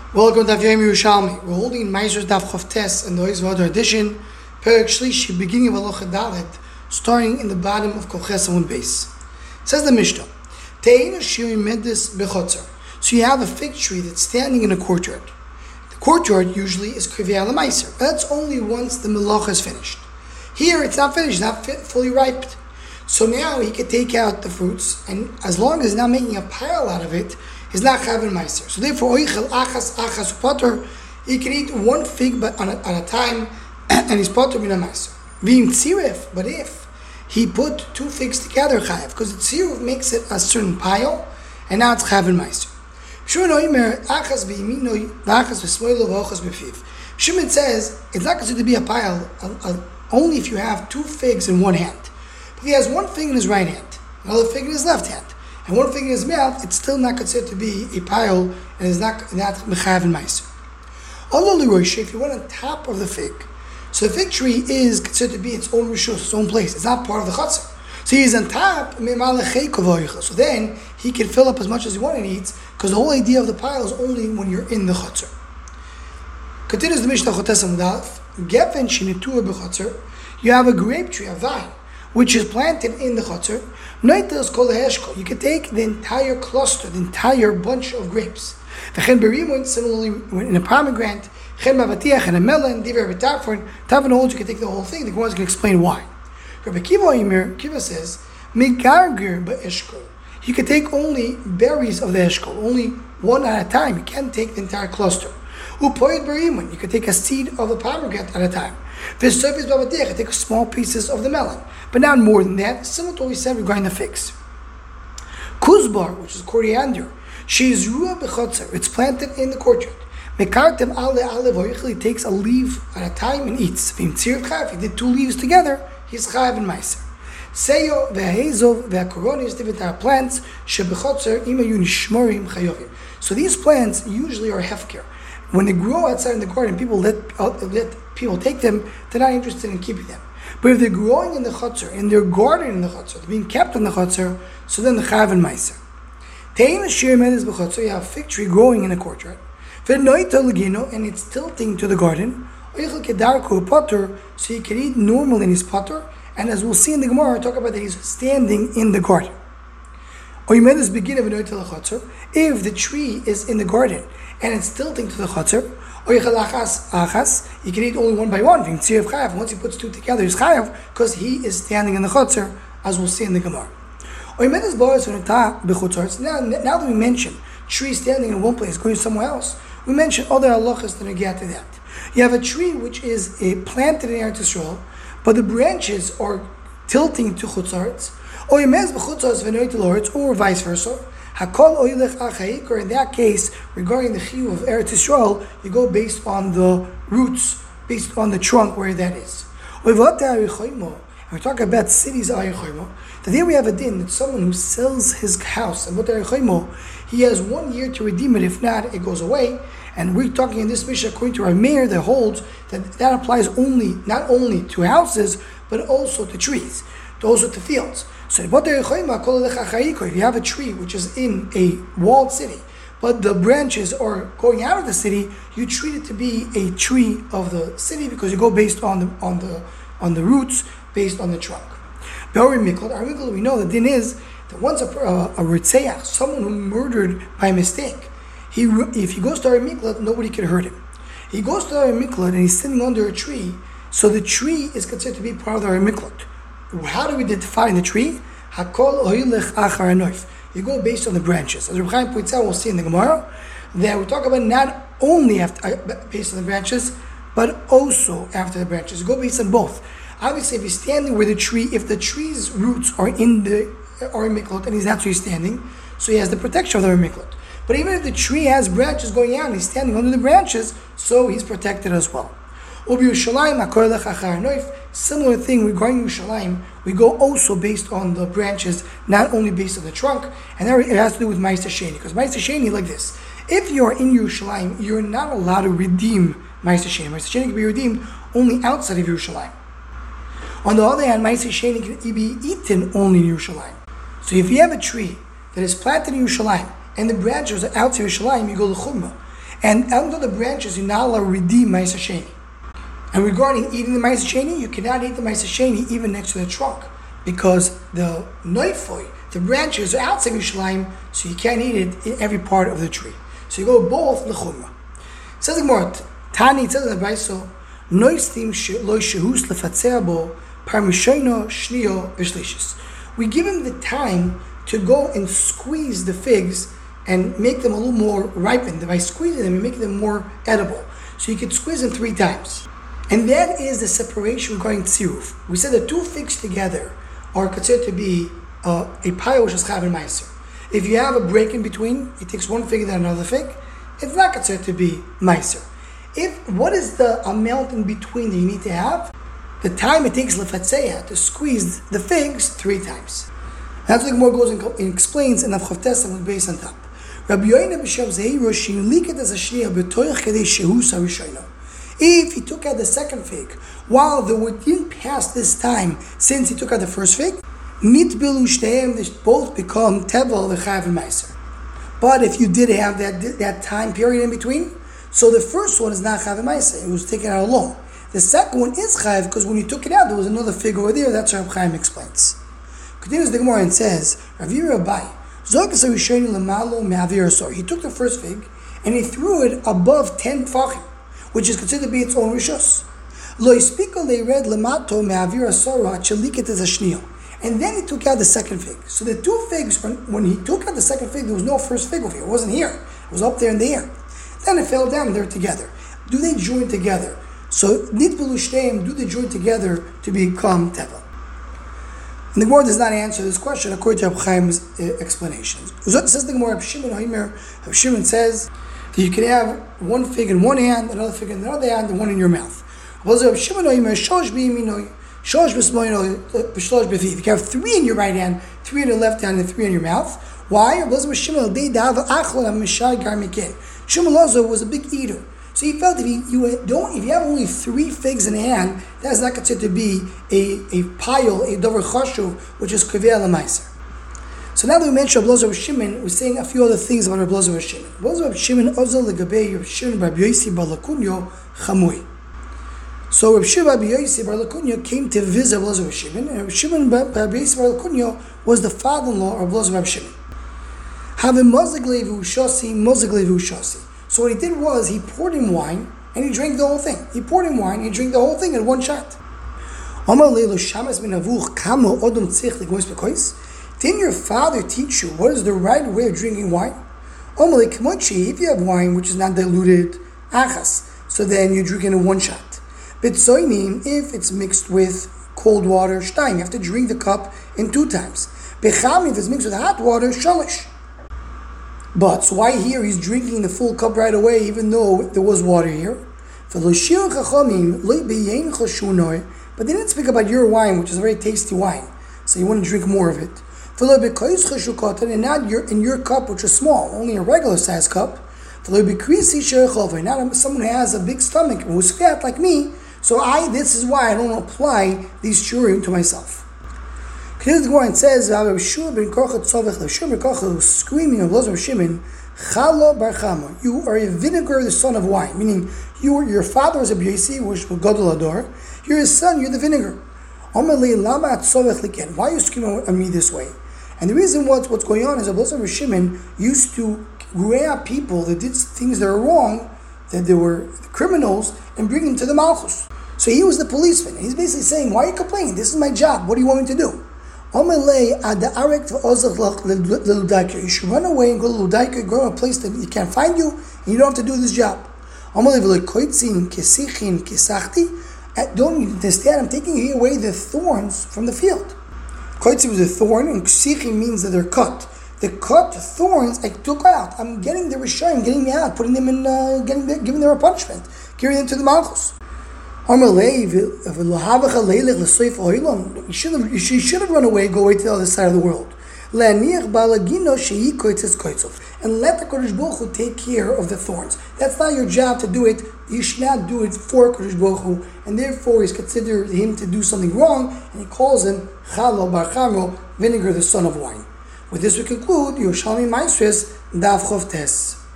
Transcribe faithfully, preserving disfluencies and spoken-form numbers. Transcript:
Welcome to Daf Yomi Yerushalmi. We're holding in Meiser's Daf Chof Tes and the Oiz V'Adar edition, Perek Shlishi, beginning of Halacha Dalet, starting in the bottom of Kol Ches Amud Beis. Says the Mishnah, Te'ein Shiri Medis Bechotzer. So you have a fig tree that's standing in a courtyard. The courtyard usually is Krivya L'Meiser, but that's only once the Melacha is finished. Here it's not finished, not fully ripe. So now he can take out the fruits, and as long as he's not making a pile out of it, he's not Chavin Meiser. So therefore, Oichel Achas Achas Potter, he can eat one fig but on a, on a time, and he's Potter Min Meiser. V'im Tziref, but if he put two figs together, Chayav, because the Tziref makes it a certain pile, and now it's Chavin Meiser. Shimon says it's not considered to be a pile a, a, only if you have two figs in one hand. If he has one fig in his right hand, another fig in his left hand, and one fig in his mouth, it's still not considered to be a pile and is not not mechav and meiser. Although if you went on top of the fig, so the fig tree is considered to be its own rishus, its own place. It's not part of the chutzner. So he's on top. So then he can fill up as much as he wants and eats, because the whole idea of the pile is only when you're in the chutzner. Continues the Mishnah Chotes Amud Aleph. Gefen shenitur b'chutzner. You have a grape tree, a vine, which is planted in the chutzner. Noitel called a heshkol. You can take the entire cluster, the entire bunch of grapes. V'chen berimun, similarly in a pomegranate, chen mavatiach and a melon, diver b'tafron. Tafron holds you can take the whole thing. The Gemara is going to explain why. Rabbi Kiva Omer, Kiva says, megarger b'eshkol. You can take only berries of the eshkol, only one at a time. You can't take the entire cluster. Upoyed berimun. You can take a seed of the pomegranate at a time. V'sofis b'avatiach. Take small pieces of the melon. But not more than that, similar to what we said regarding the figs. Kuzbar, which is coriander, she's ruah b'chotzer. It's planted in the courtyard. Mekartem ale ale voyichel. He takes a leaf at a time and eats. V'im tzir chav. He did two leaves together. He's chayav and meiser. Seyo ve'hezov ve'akoronis. Different are plants shebechotzer imayu nishmorim chayovim. So these plants usually are hefker. When they grow outside in the garden, people let let people take them. They're not interested in keeping them. But if they're growing in the chutzner, in their garden in the chutzner, they're being kept in the chutzner, so then the chav and meiser. Tein ashir medes b'chutzner. You have a fig tree growing in a courtyard. Ve'noito legino, and it's tilting to the garden. Oichel kedarko potter, so he can eat normal in his potter. And as we'll see in the Gemara, talk about that he's standing in the garden. Oimedes begin of noito lechutzner. If the tree is in the garden and it's tilting to the chutzner, oichel achas achas, he can eat only one by one. Once he puts two together, he's chayav because he is standing in the chutzner, as we'll see in the Gemara. Now, now that we mention tree standing in one place, going somewhere else, we mention other halachas that are get to that. You have a tree which is a planted in Eretz Yisrael, but the branches are tilting to chutzarts, or vice versa. Hakol oilech achaik, or in that case, regarding the chiyuv of Eretz Yisrael, you go based on the roots, based on the trunk where that is. And we talk about cities ayichaymo. Today we have a din that someone who sells his house and what he has one year to redeem it. If not, it goes away. And we're talking in this Mishnah according to our mayor that holds that that applies only not only to houses but also to trees, also to fields. So if you have a tree which is in a walled city, but the branches are going out of the city, you treat it to be a tree of the city because you go based on the on the on the roots, based on the trunk. Our miklat, we know the din is that once a a, a ritzeach, someone who murdered by mistake, he if he goes to our miklat, nobody can hurt him. He goes to our miklat and he's sitting under a tree, so the tree is considered to be part of our miklat. How do we define the tree? Hakol oilech achar anoif. You go based on the branches. As Reb Chaim points out, we'll see in the Gemara that we talk about not only after, based on the branches, but also after the branches. You go based on both. Obviously, if he's standing where the tree, if the tree's roots are in the or miklot and he's naturally standing, so he has the protection of the miklot. But even if the tree has branches going out and he's standing under the branches, so he's protected as well. Similar thing regarding Yerushalayim, we go also based on the branches, not only based on the trunk, and that it has to do with Ma'aseh Sheni. Because Ma'aseh Sheni, like this: if you are in Yerushalayim, you're not allowed to redeem Ma'aseh Sheni. Ma'aseh Sheni can be redeemed only outside of Yerushalayim. On the other hand, Ma'aseh Sheni can be eaten only in Yerushalayim. So if you have a tree that is planted in Yerushalayim and the branches are outside Yerushalayim, you go to Chumrah. And under the branches, you're not allowed to redeem Ma'aser Sheni. And regarding eating the Ma'aser Sheni, you cannot eat the Ma'aser Sheni even next to the trunk, because the noifoy, the branches are outside Yerushalayim, so you can't eat it in every part of the tree. So you go both l'chumra. Says the Gemara, Tani, it says in the Brayso, noistim lo shehus lefatzeh bo parmishono shnio v'shlishis. We give him the time to go and squeeze the figs and make them a little more ripened. By squeezing them, you make them more edible. So you could squeeze them three times. And that is the separation regarding tziruf. We said that two figs together are considered to be uh, a pile which is chayav and meiser. If you have a break in between, it takes one fig and then another fig, it's not considered to be meiser. If what is the amount in between that you need to have? The time it takes lefatzeya to squeeze the figs three times. That's what the Gemara goes and, and explains in Avchav Tesam with base on top. Rabbi Yoina b'Shem Zehiru shiniliket as a shliach b'toich kedei shehus harishayno. If he took out the second fig, while the wood didn't pass this time since he took out the first fig, nitbilu shteim, they both become tevel v'chayav and meiser. But if you did have that that time period in between, so the first one is not chayav and meiser, it was taken out alone. The second one is chayav because when you took it out, there was another fig over there. That's what Reb Chaim explains. Continues the Gemara and says, Rav Yirmiyah Abai, Zokas Harishayno lemalo me'avir asor. He took the first fig and he threw it above ten tfachim, which is considered to be its own rishos. Lo ispiko leired lemato me'avir asor ha'chaliket as a shnio. And then he took out the second fig. So the two figs, when he took out the second fig, there was no first fig over here. It wasn't here. It was up there in the air. Then it fell down and they're together. Do they join together? So nitbelu shteim, do they join together to become tevel? And the Gemara does not answer this question according to Reb Chaim's uh, explanations. It says the Gemara, Reb Shimon Oimer, Reb Shimon says that you can have one fig in one hand, another fig in the other hand, and one in your mouth. Reb Shimon Oimer, Shosh b'yimino, Shosh b'smoino, B'shlosh b'fiv. You can have three in your right hand, three in your left hand, and three in your mouth. Why? Reb Shimon Dei Dav Achlon HaMishai Gar Mikin. Shimon Lazo was a big eater. So he felt if you, you don't, if you have only three figs in a hand, that's not considered to be a, a pile, a dover chashuv, which is kaveh l'maiser. So now that we mentioned Rabbi Elazar Shimon, we're saying a few other things about Rabbi Elazar Shimon. Rabbi Elazar Shimon ozal legabei Rabbi Shimon Bar Yosi Bar Lakunyo chamui. So Rabbi Shimon Bar Yosi Bar Lakunyo came to visit Rabbi Elazar Shimon, and Rabbi Shimon Bar Yosi Bar Lakunyo was the father-in-law of Rabbi Elazar Shimon. Having mozig levu shasi, mozig levu shasi. So what he did was he poured him wine and he drank the whole thing. He poured him wine and he drank the whole thing in one shot. Didn't your father teach you what is the right way of drinking wine? If you have wine which is not diluted, achas, so then you drink it in one shot. But if it's mixed with cold water, shtaim, you have to drink the cup in two times. If it's mixed with hot water, shalish. But so why here he's drinking the full cup right away, even though there was water here? But they didn't speak about your wine, which is a very tasty wine, so you want to drink more of it. And not your, in your cup, which is small, only a regular size cup. Not someone who has a big stomach, who's fat like me, so I. This is why I don't apply these shurim to myself. Here's the Gemara and says, Rabbi Shua ben Korcha tzovech, Rabbi Shua ben Korcha was screaming of Elazar Shimon, Chalo bar Chama, you are a vinegar, the son of wine, meaning you, your father was a B'yesi, which was Gadol Ador, you're his son, you're the vinegar. Omerli lama tzovech liken, why are you screaming at me this way? And the reason what, what's going on is Elazar Shimon used to grab people that did things that were wrong, that they were criminals, and bring them to the Malchus. So he was the policeman. He's basically saying, why are you complaining? This is my job. What do you want me to do? You should run away and go to Ludaika, go to a place that you can't find you, and you don't have to do this job. Don't understand, I'm taking away the thorns from the field. Koitzi was a thorn, and ksichin means that they're cut. The cut thorns I took out. I'm getting the rishayim, getting me out, putting them in, uh, getting the, giving them a punishment, carrying them to the Malchus. You should have, you should have run away, go away to the other side of the world. And let the Kodesh Baruch Hu take care of the thorns. That's not your job to do it. You should not do it for Kodesh Baruch Hu. And therefore he's considered him to do something wrong, and he calls him Chalo bar Chamo, vinegar, the son of wine. With this we conclude Yerushalmi Maasros Daf Chof Tes.